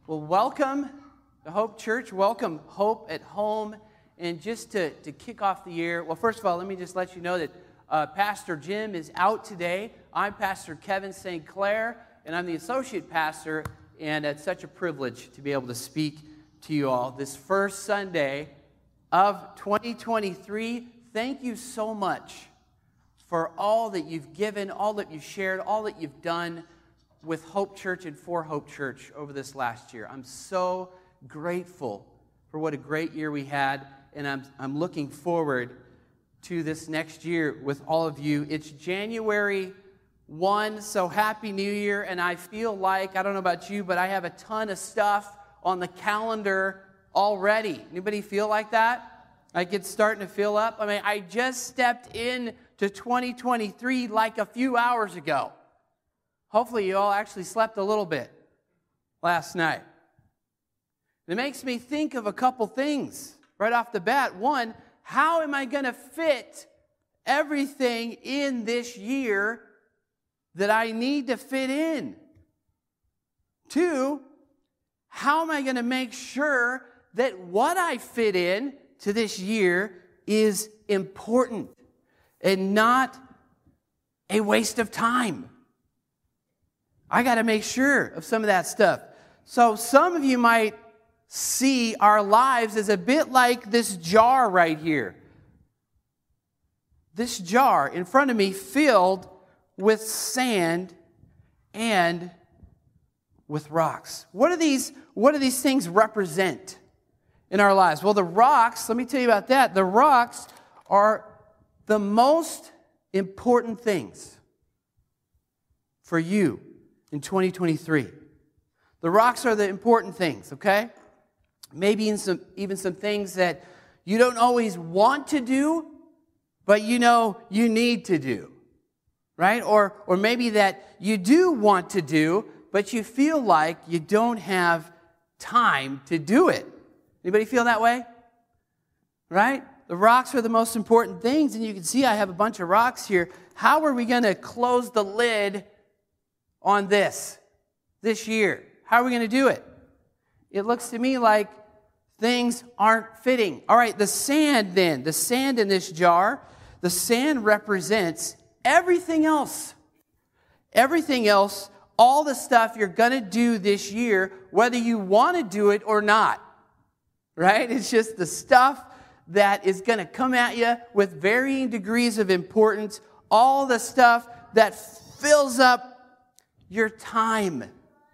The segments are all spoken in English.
Well, welcome to Hope Church. Welcome, Hope at Home. And just to kick off the year, well, first of all, let me just let you know that Pastor Jim is out today. I'm Pastor Kevin St. Clair, and I'm the associate pastor, and it's such a privilege to be able to speak to you all this first Sunday of 2023. Thank you so much for all that you've given, all that you've shared, all that you've done with Hope Church and for Hope Church over this last year. I'm so grateful for what a great year we had, and I'm looking forward to this next year with all of you. It's January 1, so Happy New Year, and I feel like, I don't know about you, but I have a ton of stuff on the calendar already. Anybody feel like that? Like it's starting to fill up? I mean, I just stepped in to 2023 like a few hours ago. Hopefully you all actually slept a little bit last night. It makes me think of a couple things right off the bat. One, how am I going to fit everything in this year that I need to fit in? Two, how am I going to make sure that what I fit in to this year is important and not a waste of time? I got to make sure of some of that stuff. So some of you might see our lives as a bit like this jar right here. This jar in front of me filled with sand and with rocks. What do these things represent in our lives? Well, the rocks, let me tell you about that. The rocks are the most important things for you in 2023. The rocks are the important things, okay? Maybe even some things that you don't always want to do, but you know you need to do, right? Or maybe that you do want to do, but you feel like you don't have time to do it. Anybody feel that way? Right? The rocks are the most important things, and you can see I have a bunch of rocks here. How are we going to close the lid on this year? How are we going to do it? It looks to me like things aren't fitting. All right, the sand then. The sand in this jar, the sand represents everything else. Everything else, all the stuff you're going to do this year, whether you want to do it or not. Right? It's just the stuff that is going to come at you with varying degrees of importance. All the stuff that fills up your time.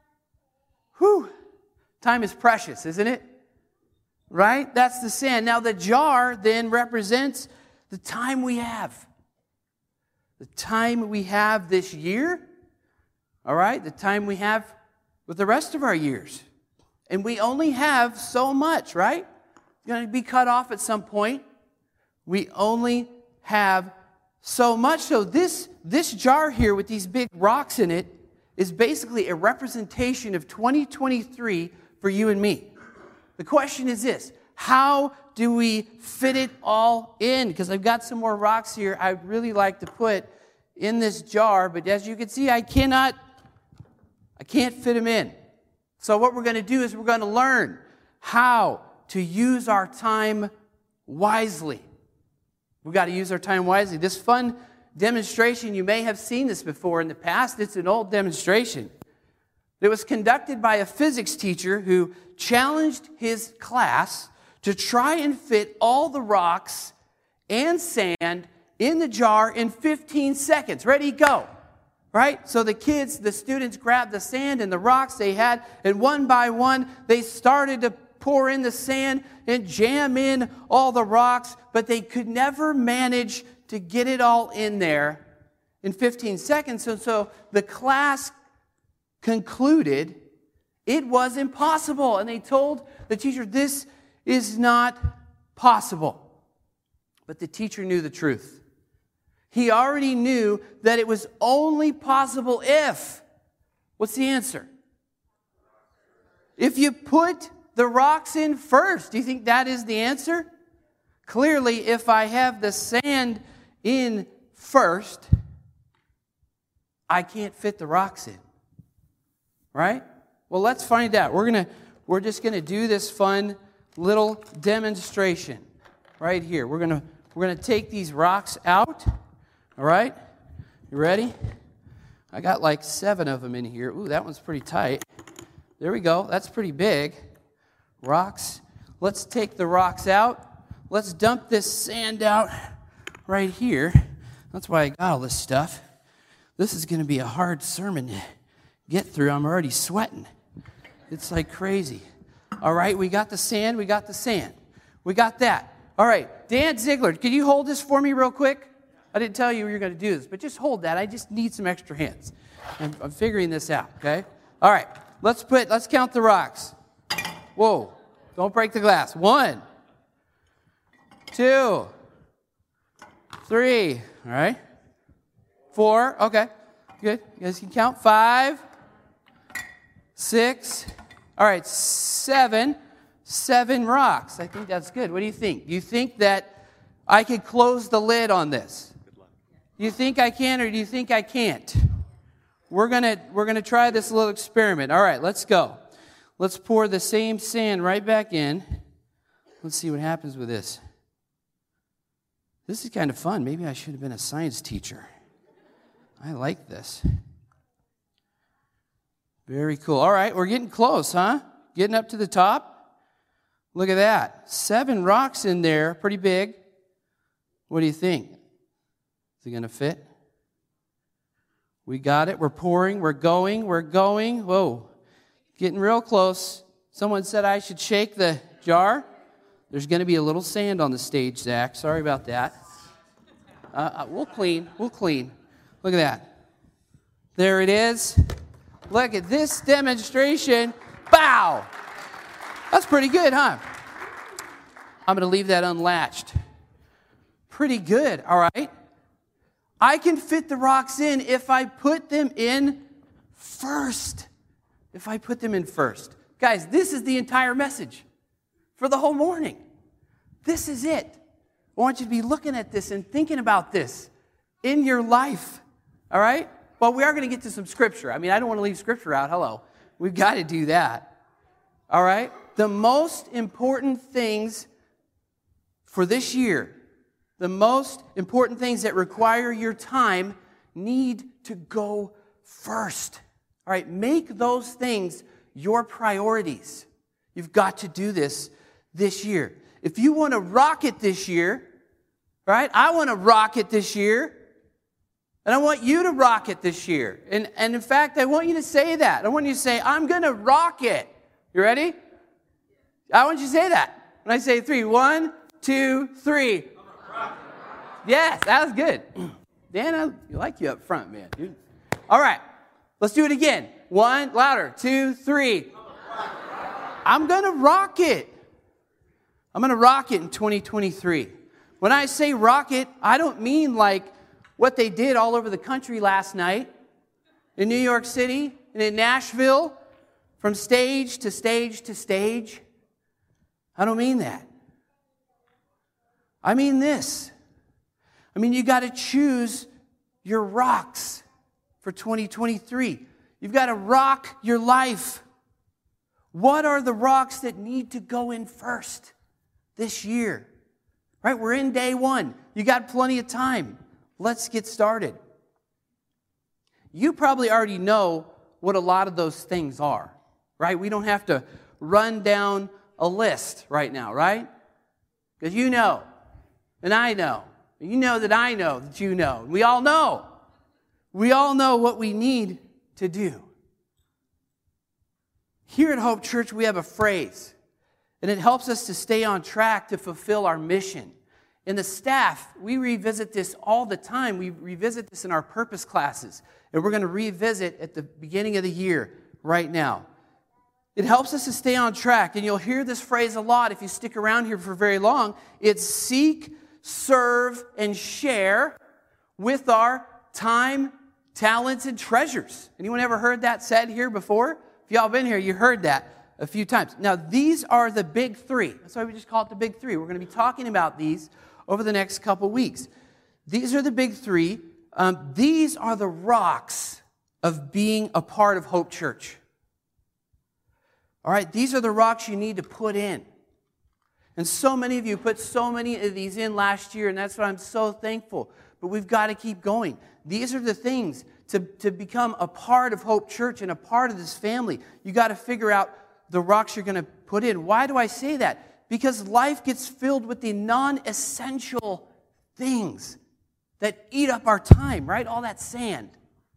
Whew. Time is precious, isn't it? Right? That's the sand. Now the jar then represents the time we have. The time we have this year. All right? The time we have with the rest of our years. And we only have so much, right? It's going to be cut off at some point. We only have so much. So this jar here with these big rocks in it is basically a representation of 2023 for you and me. The question is this: how do we fit it all in? Because I've got some more rocks here I'd really like to put in this jar, but as you can see, I can't fit them in. So what we're going to do is we're going to learn how to use our time wisely. We've got to use our time wisely. This fun demonstration, you may have seen this before in the past. It's an old demonstration. It was conducted by a physics teacher who challenged his class to try and fit all the rocks and sand in the jar in 15 seconds. Ready, go. Right? So the students grabbed the sand and the rocks they had, and one by one, they started to pour in the sand and jam in all the rocks, but they could never manage to get it all in there in 15 seconds. So the class concluded it was impossible. And they told the teacher, this is not possible. But the teacher knew the truth. He already knew that it was only possible if. What's the answer? If you put the rocks in first. Do you think that is the answer? Clearly, if I have the sand in first, I can't fit the rocks in. Right? Well, let's find out. We're just gonna do this fun little demonstration right here. We're gonna take these rocks out. All right? You ready? I got like 7 of them in here. Ooh, that one's pretty tight. There we go. That's pretty big. Rocks. Let's take the rocks out. Let's dump this sand out right here. That's why I got all this stuff. This is going to be a hard sermon to get through. I'm already sweating. It's like crazy. All right, we got the sand. We got the sand. We got that. All right, Dan Ziegler, can you hold this for me real quick? I didn't tell you we were going to do this, but just hold that. I just need some extra hands. I'm figuring this out, okay? All right, let's count the rocks. Whoa, don't break the glass. 1, 2, 3, all right? 4, okay, good. You guys can count. 5, 6, all right, 7 rocks. I think that's good. What do you think? Do you think that I could close the lid on this? Do you think I can, or do you think I can't? We're gonna try this little experiment. All right, let's go. Let's pour the same sand right back in. Let's see what happens with this. This is kind of fun. Maybe I should have been a science teacher. I like this. Very cool. All right, we're getting close, huh? Getting up to the top. Look at that. 7 rocks in there, pretty big. What do you think? Is it going to fit? We got it. We're pouring. We're going. Whoa. Getting real close. Someone said I should shake the jar. There's going to be a little sand on the stage, Zach. Sorry about that. We'll clean. Look at that. There it is. Look at this demonstration. Bow! That's pretty good, huh? I'm going to leave that unlatched. Pretty good, all right? I can fit the rocks in if I put them in first. Guys, this is the entire message for the whole morning. This is it. I want you to be looking at this and thinking about this in your life, all right? Well, we are going to get to some scripture. I mean, I don't want to leave scripture out. Hello. We've got to do that, all right? The most important things for this year, the most important things that require your time need to go first. All right, make those things your priorities. You've got to do this year. If you want to rock it this year, right? I want to rock it this year. And I want you to rock it this year. And in fact, I want you to say that. I want you to say, I'm going to rock it. You ready? I want you to say that. When I say 3, 1, 2, 3. Yes, that was good. Dan, I like you up front, man. Dude. All right, let's do it again. 1, louder. 2, 3. I'm going to rock it. I'm going to rock it in 2023. When I say rock it, I don't mean like what they did all over the country last night in New York City and in Nashville, from stage to stage to stage. I don't mean that. I mean this. I mean, you got to choose your rocks for 2023. You've got to rock your life. What are the rocks that need to go in first this year? Right? We're in day 1. You got plenty of time. Let's get started. You probably already know what a lot of those things are, right? We don't have to run down a list right now, right? Because you know, and I know. You know that I know that you know. We all know. We all know what we need to do. Here at Hope Church, we have a phrase, and it helps us to stay on track to fulfill our mission. And the staff, we revisit this all the time. We revisit this in our purpose classes, and we're going to revisit at the beginning of the year right now. It helps us to stay on track, and you'll hear this phrase a lot if you stick around here for very long. It's seek, serve, and share with our time, talents, and treasures. Anyone ever heard that said here before? If y'all been here, you heard that a few times. Now, these are the big 3. That's why we just call it the big 3. We're going to be talking about these over the next couple weeks. These are the big 3. These are the rocks of being a part of Hope Church. All right, these are the rocks you need to put in. And so many of you put so many of these in last year, and that's why I'm so thankful. But we've got to keep going. These are the things to become a part of Hope Church and a part of this family. You got to figure out the rocks you're going to put in. Why do I say that? Because life gets filled with the non-essential things that eat up our time, right? All that sand.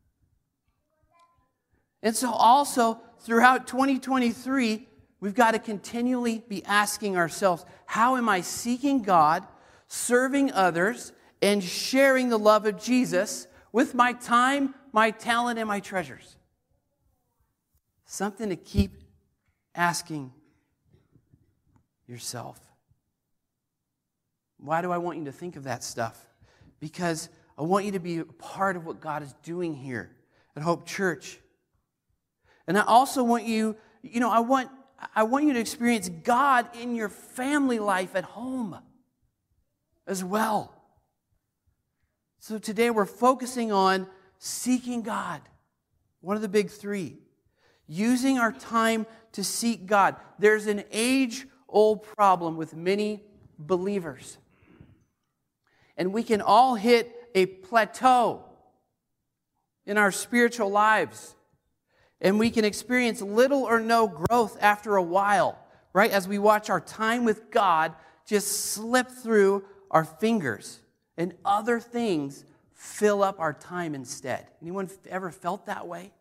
And so also, throughout 2023, we've got to continually be asking ourselves, how am I seeking God, serving others, and sharing the love of Jesus with my time, my talent, and my treasures? Something to keep asking yourself. Why do I want you to think of that stuff? Because I want you to be a part of what God is doing here at Hope Church. And I also want you, I want you to experience God in your family life at home as well. So today we're focusing on seeking God. One of the big three. Using our time to seek God. There's an age-old problem with many believers. And we can all hit a plateau in our spiritual lives. And we can experience little or no growth after a while, right? As we watch our time with God just slip through our fingers and other things fill up our time instead. Anyone ever felt that way?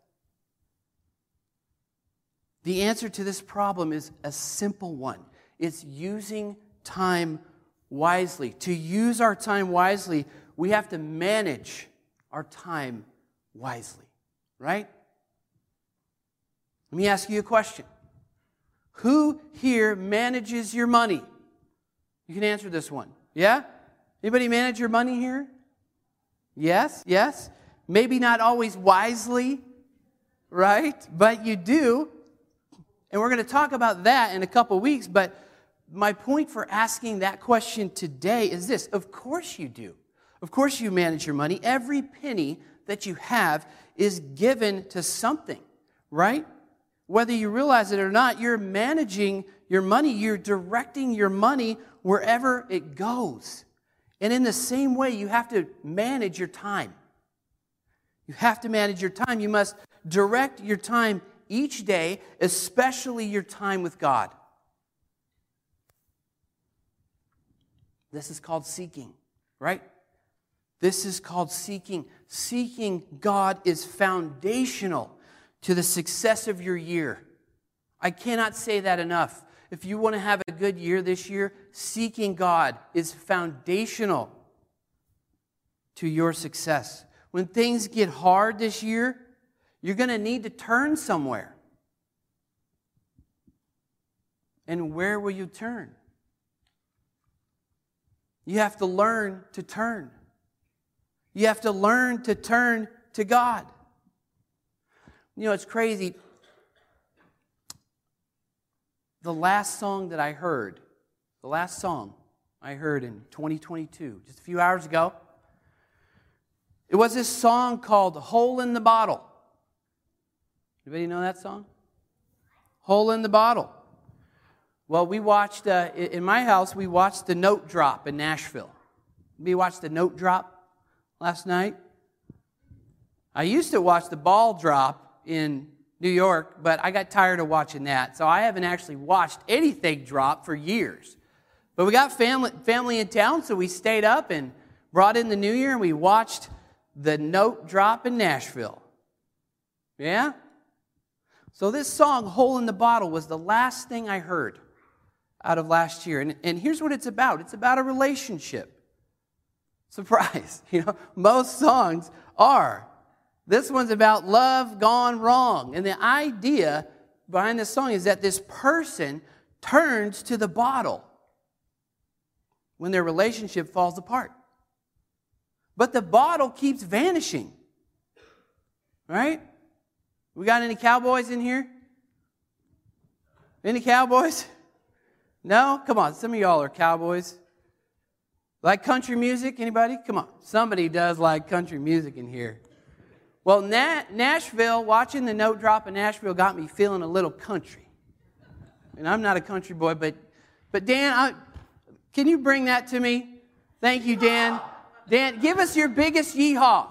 The answer to this problem is a simple one. It's using time wisely. To use our time wisely, we have to manage our time wisely, right? Let me ask you a question. Who here manages your money? You can answer this one. Yeah? Anybody manage your money here? Yes, yes. Maybe not always wisely, right? But you do. And we're going to talk about that in a couple weeks. But my point for asking that question today is this. Of course you do. Of course you manage your money. Every penny that you have is given to something, right? Whether you realize it or not, you're managing your money. You're directing your money wherever it goes. And in the same way, you have to manage your time. You have to manage your time. You must direct your time each day, especially your time with God. This is called seeking, right? This is called seeking. Seeking God is foundational to the success of your year. I cannot say that enough. If you want to have a good year this year, seeking God is foundational to your success. When things get hard this year, you're going to need to turn somewhere. And where will you turn? You have to learn to turn. You have to learn to turn to God. You know, it's crazy. The last song that I heard in 2022, just a few hours ago, it was this song called Hole in the Bottle. Anybody know that song? Hole in the Bottle. Well, we watched, in my house, we watched the Note Drop in Nashville. We watched the Note Drop last night. I used to watch the Ball Drop in New York, but I got tired of watching that. So I haven't actually watched anything drop for years. But we got family in town, so we stayed up and brought in the new year, and we watched the Note Drop in Nashville. Yeah? So this song, Hole in the Bottle, was the last thing I heard out of last year. And here's what it's about. It's about a relationship. Surprise. Most songs are. This one's about love gone wrong. And the idea behind this song is that this person turns to the bottle when their relationship falls apart. But the bottle keeps vanishing. Right? We got any cowboys in here? Any cowboys? No? Come on, some of y'all are cowboys. Like country music? Anybody? Come on. Somebody does like country music in here. Well, Nashville, watching the Note Drop in Nashville got me feeling a little country. And I'm not a country boy, but Dan, can you bring that to me? Thank you, Dan. Dan, give us your biggest yeehaw.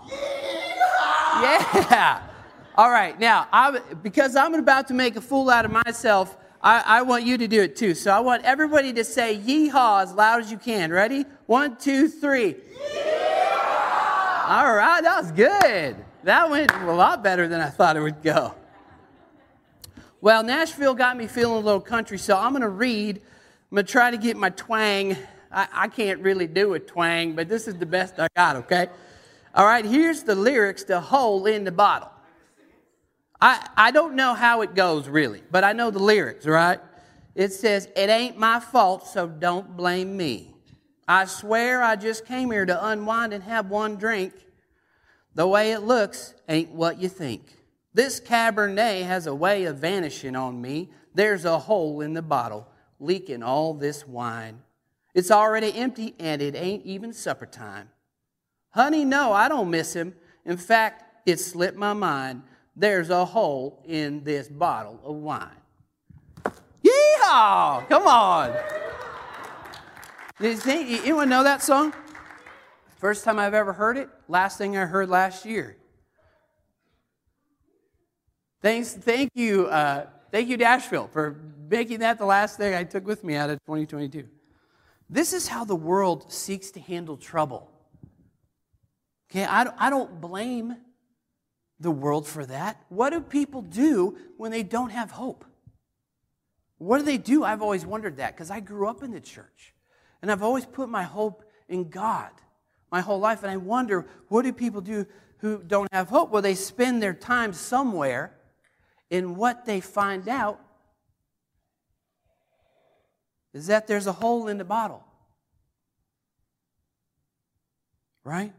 Yeah. All right. Now, because I'm about to make a fool out of myself, I want you to do it too. So I want everybody to say yeehaw as loud as you can. Ready? 1, 2, 3. Yeehaw! All right. That was good. That went a lot better than I thought it would go. Well, Nashville got me feeling a little country, so I'm going to read. I'm going to try to get my twang. I can't really do a twang, but this is the best I got, okay? All right, here's the lyrics to Hole in the Bottle. I don't know how it goes, really, but I know the lyrics, right? It says, it ain't my fault, so don't blame me. I swear I just came here to unwind and have one drink. The way it looks ain't what you think. This Cabernet has a way of vanishing on me. There's a hole in the bottle, leaking all this wine. It's already empty, and it ain't even supper time. Honey, no, I don't miss him. In fact, it slipped my mind. There's a hole in this bottle of wine. Yeehaw! Come on. Anyone know that song? First time I've ever heard it. Last thing I heard last year. Thank you, Nashville, for making that the last thing I took with me out of 2022. This is how the world seeks to handle trouble. Okay, I don't blame the world for that. What do people do when they don't have hope? What do they do? I've always wondered that because I grew up in the church. And I've always put my hope in God my whole life. And I wonder, what do people do who don't have hope? Well, they spend their time somewhere, and what they find out is that there's a hole in the bottle. Right?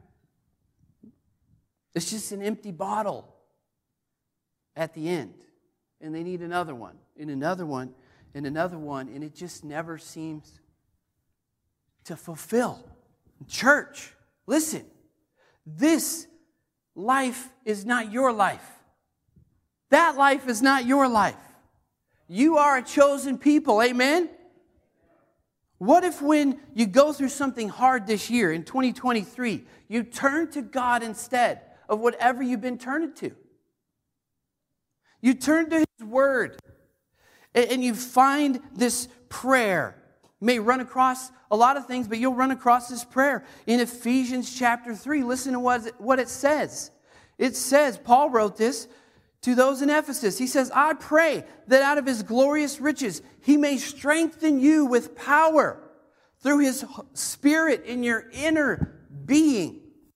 It's just an empty bottle at the end. And they need another one, and another one, and another one, and it just never seems to fulfill. Church, listen, this life is not your life. That life is not your life. You are a chosen people, amen? What if when you go through something hard this year, in 2023, you turn to God instead of whatever you've been turning to? You turn to His Word, and you find this prayer. You may run across a lot of things, but you'll run across this prayer in Ephesians chapter 3. Listen to what it says. It says, Paul wrote this to those in Ephesus. He says, I pray that out of His glorious riches He may strengthen you with power through His Spirit in your inner being,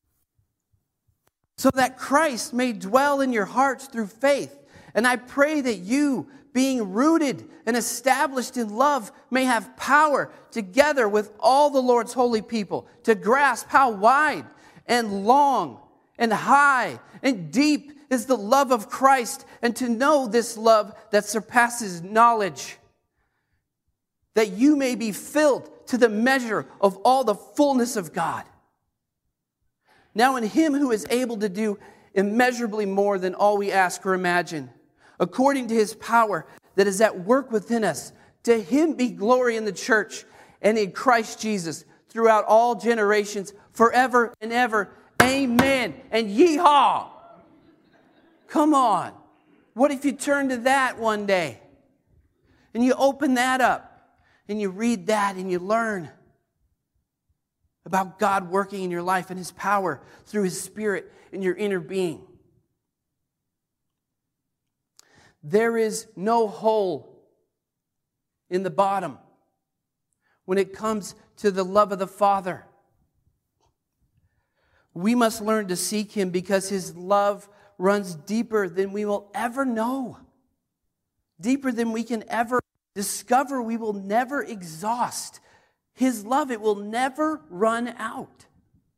so that Christ may dwell in your hearts through faith. And I pray that you, being rooted and established in love, may have power together with all the Lord's holy people to grasp how wide and long and high and deep is the love of Christ, and to know this love that surpasses knowledge, that you may be filled to the measure of all the fullness of God. Now in Him who is able to do immeasurably more than all we ask or imagine, according to His power that is at work within us, to Him be glory in the church and in Christ Jesus throughout all generations, forever and ever. Amen. And yeehaw. Come on. What if you turn to that one day and you open that up and you read that and you learn about God working in your life and His power through His Spirit in your inner being? There is no hole in the bottom when it comes to the love of the Father. We must learn to seek Him because His love runs deeper than we will ever know, deeper than we can ever discover. We will never exhaust His love. It will never run out.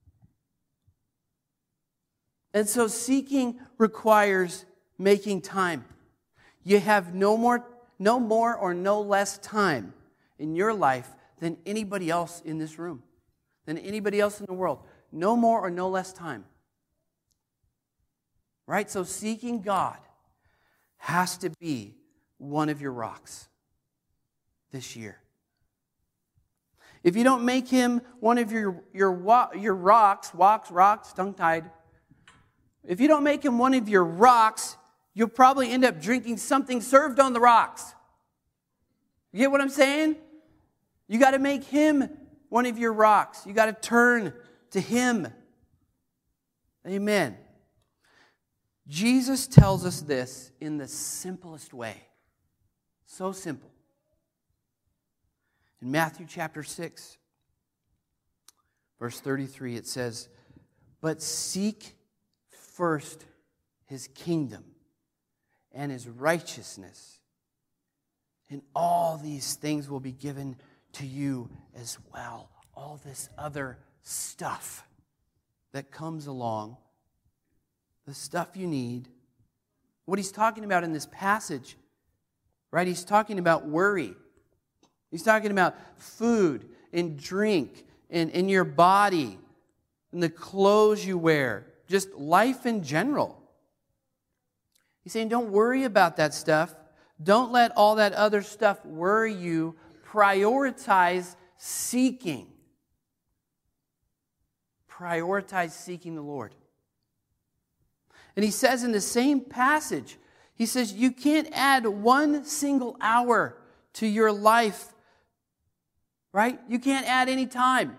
And so seeking requires making time. You have no more or no less time in your life than anybody else in this room, than anybody else in the world. No more or no less time. Right? So seeking God has to be one of your rocks. this year. If you don't make him one of your rocks, tongue-tied. If you don't make him one of your rocks, you'll probably end up drinking something served on the rocks. You get what I'm saying? You got to make him one of your rocks. You got to turn to him. Amen. Jesus tells us this in the simplest way. So simple. In Matthew chapter 6, verse 33, it says, "But seek first his kingdom and his righteousness, and all these things will be given to you as well." All this other stuff that comes along, the stuff you need. What he's talking about in this passage, right? He's talking about worry. He's talking about food and drink and in your body and the clothes you wear, just life in general. He's saying, don't worry about that stuff. Don't let all that other stuff worry you. Prioritize seeking. Prioritize seeking the Lord. And he says in the same passage, he says, you can't add one single hour to your life, right? You can't add any time.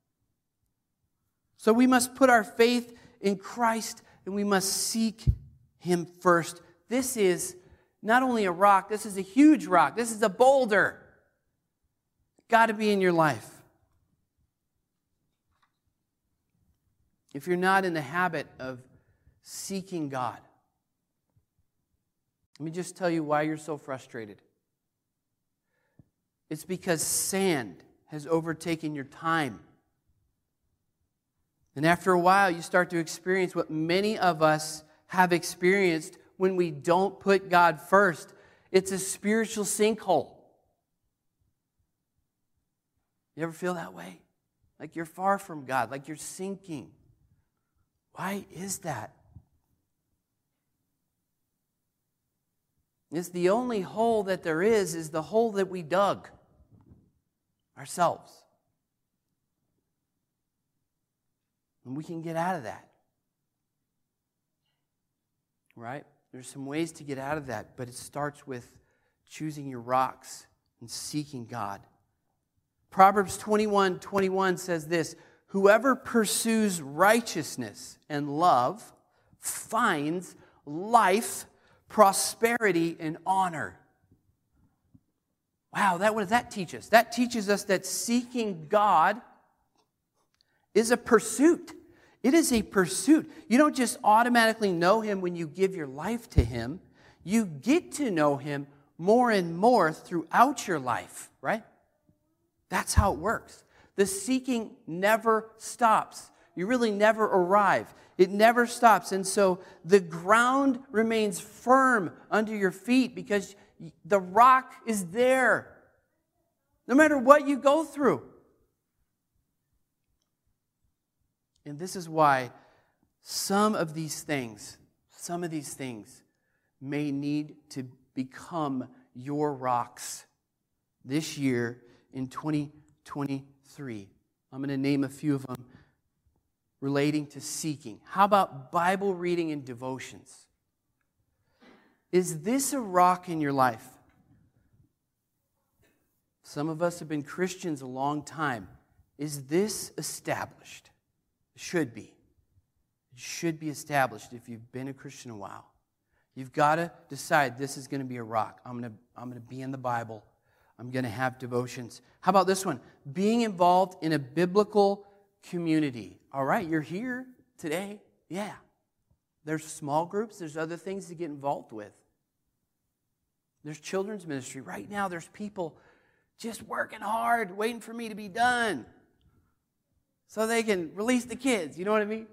So we must put our faith in Christ and we must seek him first. This is not only a rock, this is a huge rock. This is a boulder. Got to be in your life. If you're not in the habit of seeking God, let me just tell you why you're so frustrated. It's because sand has overtaken your time. And after a while, you start to experience what many of us have experienced when we don't put God first. It's a spiritual sinkhole. You ever feel that way? Like you're far from God, like you're sinking. Why is that? It's the only hole that there is the hole that we dug ourselves. And we can get out of that. Right? There's some ways to get out of that, but it starts with choosing your rocks and seeking God. Proverbs 21:21 says this, "Whoever pursues righteousness and love finds life, prosperity, and honor." Wow, what does that teach us? That teaches us that seeking God is a pursuit. It is a pursuit. You don't just automatically know him when you give your life to him. You get to know him more and more throughout your life, right? That's how it works. The seeking never stops. You really never arrive. It never stops. And so the ground remains firm under your feet because the rock is there. No matter what you go through. And this is why some of these things may need to become your rocks this year in 2023. I'm going to name a few of them relating to seeking. How about Bible reading and devotions? Is this a rock in your life? Some of us have been Christians a long time. Is this established? It should be. It should be established if you've been a Christian a while. You've got to decide this is going to be a rock. I'm going to be in the Bible. I'm going to have devotions. How about this one? Being involved in a biblical community. All right, you're here today. Yeah. There's small groups. There's other things to get involved with. There's children's ministry. Right now, there's people just working hard, waiting for me to be done so they can release the kids. You know what I mean?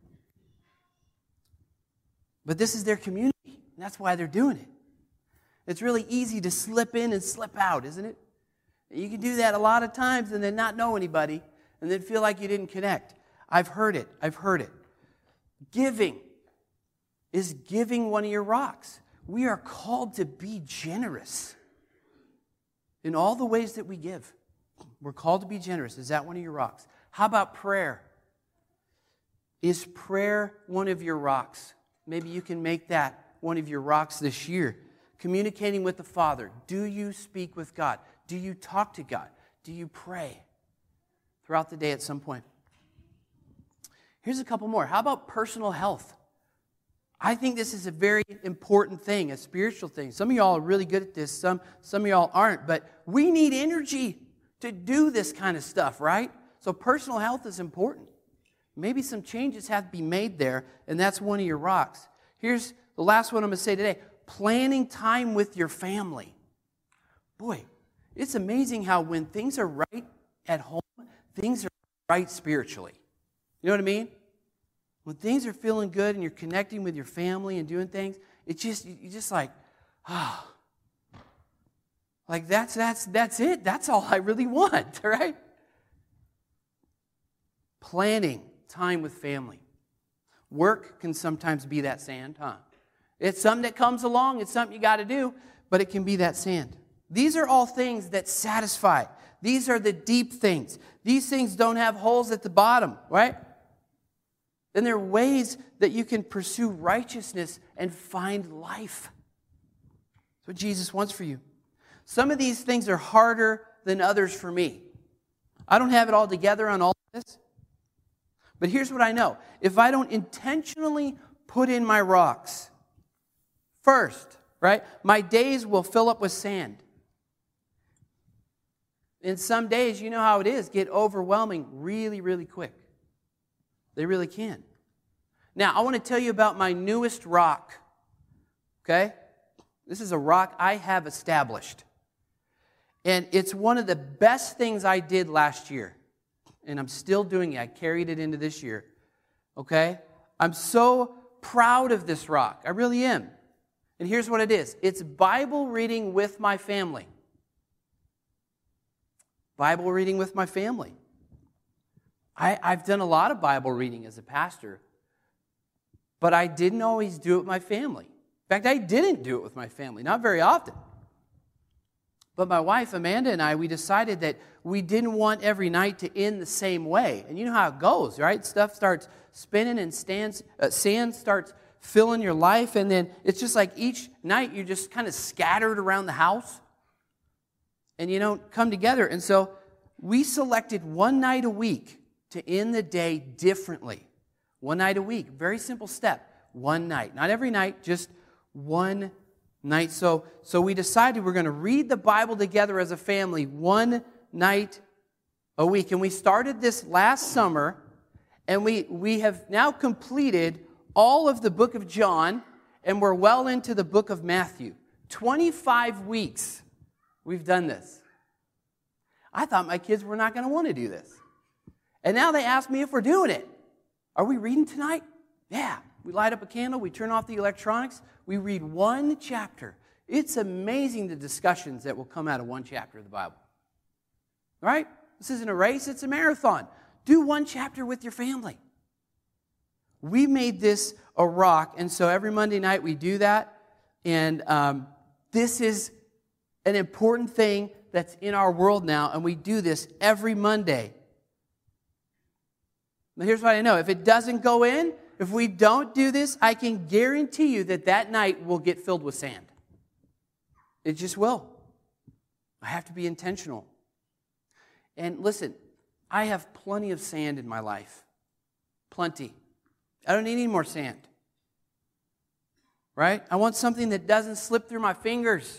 But this is their community. And that's why they're doing it. It's really easy to slip in and slip out, isn't it? You can do that a lot of times and then not know anybody and then feel like you didn't connect. I've heard it. Giving. Is giving one of your rocks? We are called to be generous. In all the ways that we give, we're called to be generous. Is that one of your rocks? How about prayer? Is prayer one of your rocks? Maybe you can make that one of your rocks this year. Communicating with the Father. Do you speak with God? Do you talk to God? Do you pray throughout the day at some point? Here's a couple more. How about personal health? I think this is a very important thing, a spiritual thing. Some of y'all are really good at this. Some of y'all aren't. But we need energy to do this kind of stuff, right? So personal health is important. Maybe some changes have to be made there, and that's one of your rocks. Here's the last one I'm going to say today. Planning time with your family. Boy, it's amazing how when things are right at home, things are right spiritually. You know what I mean? When things are feeling good and you're connecting with your family and doing things, it's just, you're just like, ah. Oh. Like that's it. That's all I really want, right? Planning time with family. Work can sometimes be that sand, huh? It's something that comes along. It's something you got to do, but it can be that sand. These are all things that satisfy. These are the deep things. These things don't have holes at the bottom, right? Then there are ways that you can pursue righteousness and find life. That's what Jesus wants for you. Some of these things are harder than others for me. I don't have it all together on all of this. But here's what I know. If I don't intentionally put in my rocks first, right, my days will fill up with sand. And some days, you know how it is, get overwhelming really, really quick. They really can. Now, I want to tell you about my newest rock. Okay? This is a rock I have established. And it's one of the best things I did last year. And I'm still doing it. I carried it into this year. Okay? I'm so proud of this rock. I really am. And here's what it is. It's Bible reading with my family. Bible reading with my family. I've done a lot of Bible reading as a pastor, but I didn't always do it with my family. In fact, I didn't do it with my family, not very often. But my wife, Amanda, and I, we decided that we didn't want every night to end the same way. And you know how it goes, right? Stuff starts spinning and sand starts filling your life, and then it's just like each night you're just kind of scattered around the house, and you don't come together. And so we selected one night a week to end the day differently. One night a week. Very simple step. One night. Not every night, just one night. So we decided we're going to read the Bible together as a family one night a week. And we started this last summer, and we have now completed all of the book of John, and we're well into the book of Matthew. 25 weeks we've done this. I thought my kids were not going to want to do this. And now they ask me if we're doing it. Are we reading tonight? Yeah. We light up a candle. We turn off the electronics. We read one chapter. It's amazing the discussions that will come out of one chapter of the Bible. Right? This isn't a race. It's a marathon. Do one chapter with your family. We made this a rock, and so every Monday night we do that. And this is an important thing that's in our world now, and we do this every Monday. But here's what I know. If it doesn't go in, if we don't do this, I can guarantee you that night will get filled with sand. It just will. I have to be intentional. And listen, I have plenty of sand in my life. Plenty. I don't need any more sand. Right? I want something that doesn't slip through my fingers.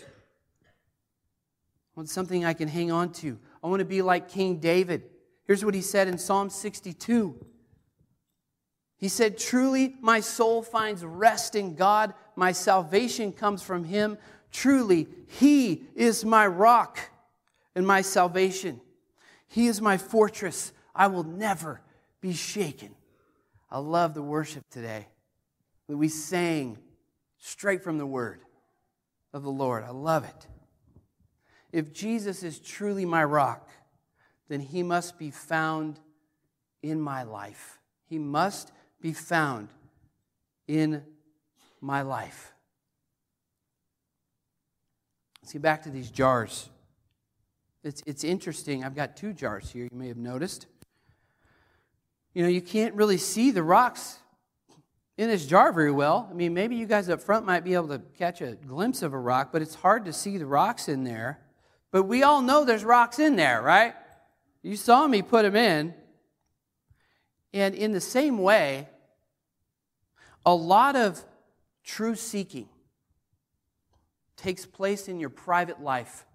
I want something I can hang on to. I want to be like King David. Here's what he said in Psalm 62. He said, "Truly my soul finds rest in God. My salvation comes from Him. Truly He is my rock and my salvation. He is my fortress. I will never be shaken." I love the worship today that we sang straight from the word of the Lord. I love it. If Jesus is truly my rock, then He must be found in my life. He must be found in my life. Let's get back to these jars. It's interesting. I've got 2 jars here, you may have noticed. You can't really see the rocks in this jar very well. I mean, maybe you guys up front might be able to catch a glimpse of a rock, but it's hard to see the rocks in there. But we all know there's rocks in there, right? You saw me put them in. And in the same way, a lot of true seeking takes place in your private life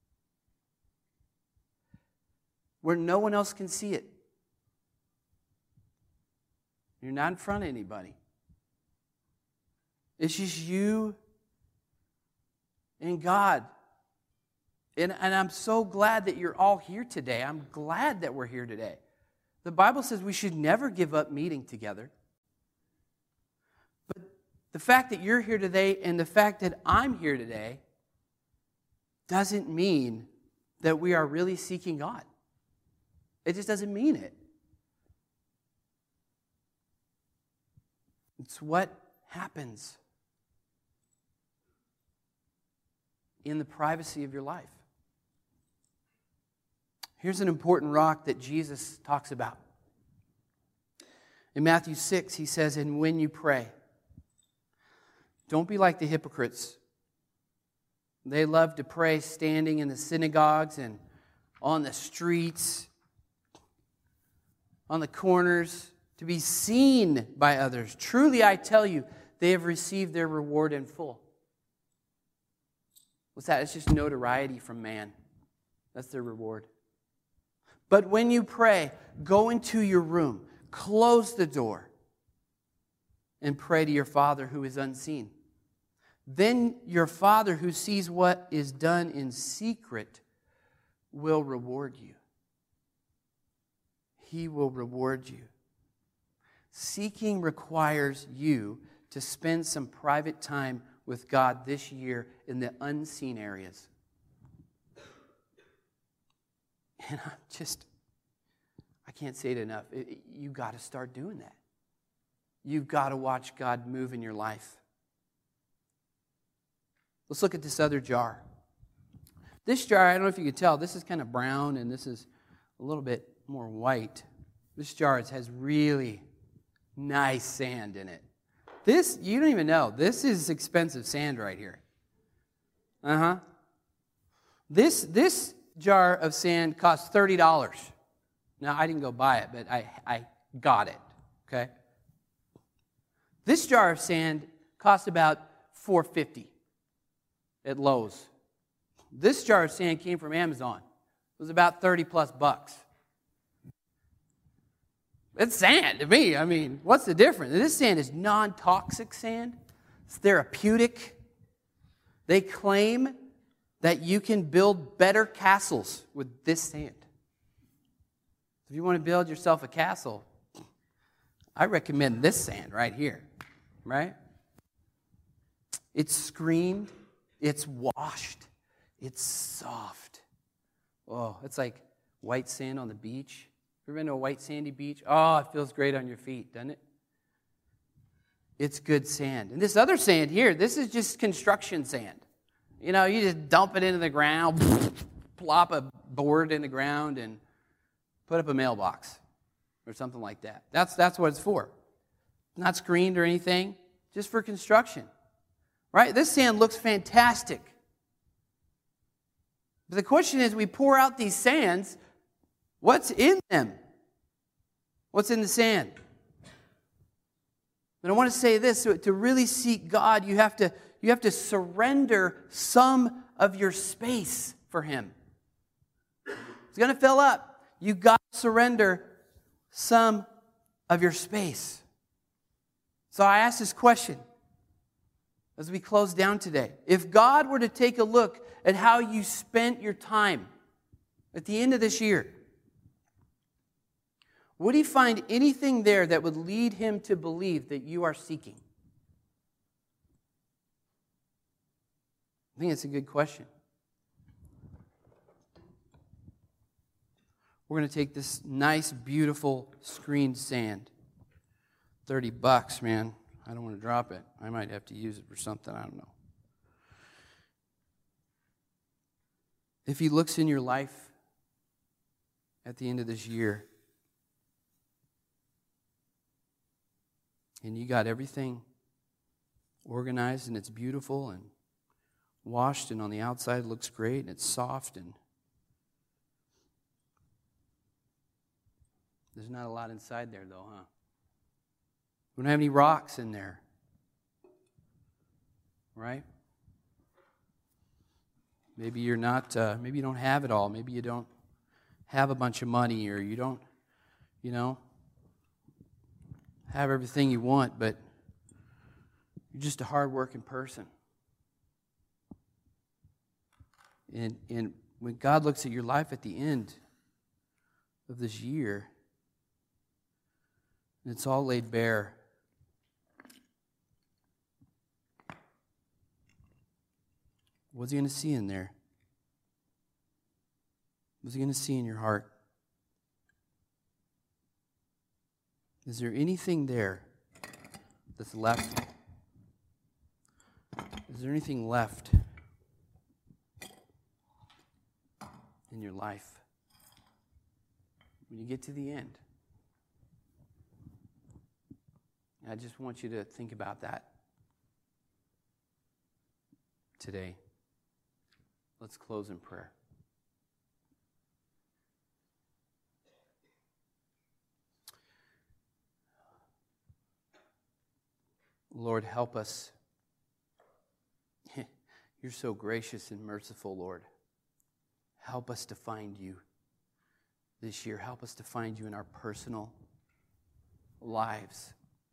where no one else can see it. You're not in front of anybody. It's just you and God. And I'm so glad that you're all here today. I'm glad that we're here today. The Bible says we should never give up meeting together. But the fact that you're here today and the fact that I'm here today doesn't mean that we are really seeking God. It just doesn't mean it. It's what happens in the privacy of your life. Here's an important rock that Jesus talks about. In Matthew 6, he says, "And when you pray, don't be like the hypocrites. They love to pray standing in the synagogues and on the streets, on the corners, to be seen by others. Truly, I tell you, they have received their reward in full." What's that? It's just notoriety from man. That's their reward. "But when you pray, go into your room, close the door, and pray to your Father who is unseen. Then your Father who sees what is done in secret will reward you." He will reward you. Seeking requires you to spend some private time with God this year in the unseen areas. And I can't say it enough. You've got to start doing that. You've got to watch God move in your life. Let's look at this other jar. This jar, I don't know if you can tell, this is kind of brown and this is a little bit more white. This jar has really nice sand in it. This, you don't even know, this is expensive sand right here. This jar of sand costs $30. Now, I didn't go buy it, but I got it, okay? This jar of sand cost about $4.50 at Lowe's. This jar of sand came from Amazon. It was about 30 plus bucks. It's sand to me. I mean, what's the difference? This sand is non-toxic sand. It's therapeutic. They claim that you can build better castles with this sand. If you want to build yourself a castle, I recommend this sand right here, right? It's screened, it's washed, it's soft. Oh, it's like white sand on the beach. You ever been to a white sandy beach? Oh, it feels great on your feet, doesn't it? It's good sand. And this other sand here, this is just construction sand. You know, you just dump it into the ground, plop a board in the ground, and put up a mailbox or something like that. That's what it's for. Not screened or anything, just for construction. Right? This sand looks fantastic. But the question is, we pour out these sands, what's in them? What's in the sand? And I want to say this, to really seek God, you have to surrender some of your space for Him. It's going to fill up. You've got to surrender some of your space. So I ask this question as we close down today. If God were to take a look at how you spent your time at the end of this year, would He find anything there that would lead Him to believe that you are seeking? I think it's a good question. We're going to take this nice, beautiful screened sand. $30, man. I don't want to drop it. I might have to use it for something. I don't know. If He looks in your life at the end of this year. And you got everything organized and it's beautiful and washed, and on the outside it looks great and it's soft, and there's not a lot inside there though, huh? We don't have any rocks in there. Right? Maybe you're not, maybe you don't have it all. Maybe you don't have a bunch of money, or you don't, have everything you want, but you're just a hard-working person. And when God looks at your life at the end of this year, and it's all laid bare, what's he going to see in there? What's he going to see in your heart? Is there anything there that's left? Is there anything left in your life when you get to the end? I just want you to think about that today. Let's close in prayer. Lord, help us. You're so gracious and merciful, Lord. Help us to find you this year. Help us to find you in our personal lives.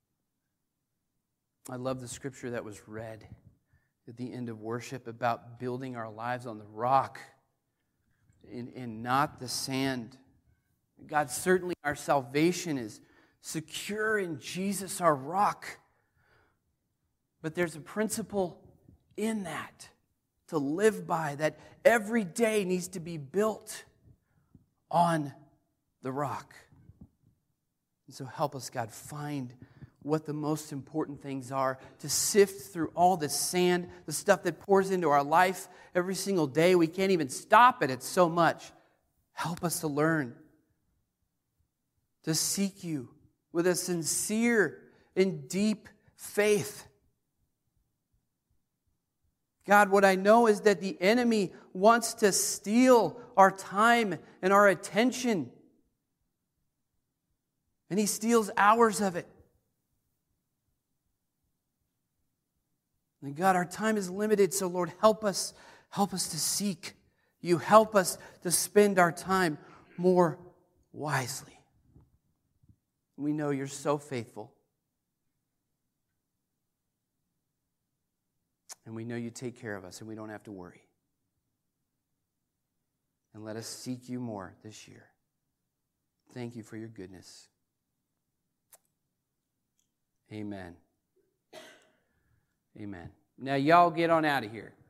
I love the scripture that was read at the end of worship about building our lives on the rock and not the sand. God, certainly our salvation is secure in Jesus, our rock. But there's a principle in that to live by, that every day needs to be built on the rock. And so help us, God, find what the most important things are, to sift through all the sand, the stuff that pours into our life every single day. We can't even stop it. It's so much. Help us to learn to seek you with a sincere and deep faith. God, what I know is that the enemy wants to steal our time and our attention. And he steals hours of it. And God, our time is limited, so Lord, help us to seek you. Help us to spend our time more wisely. We know you're so faithful. And we know you take care of us, and we don't have to worry. And let us seek you more this year. Thank you for your goodness. Amen. Amen. Now, y'all get on out of here.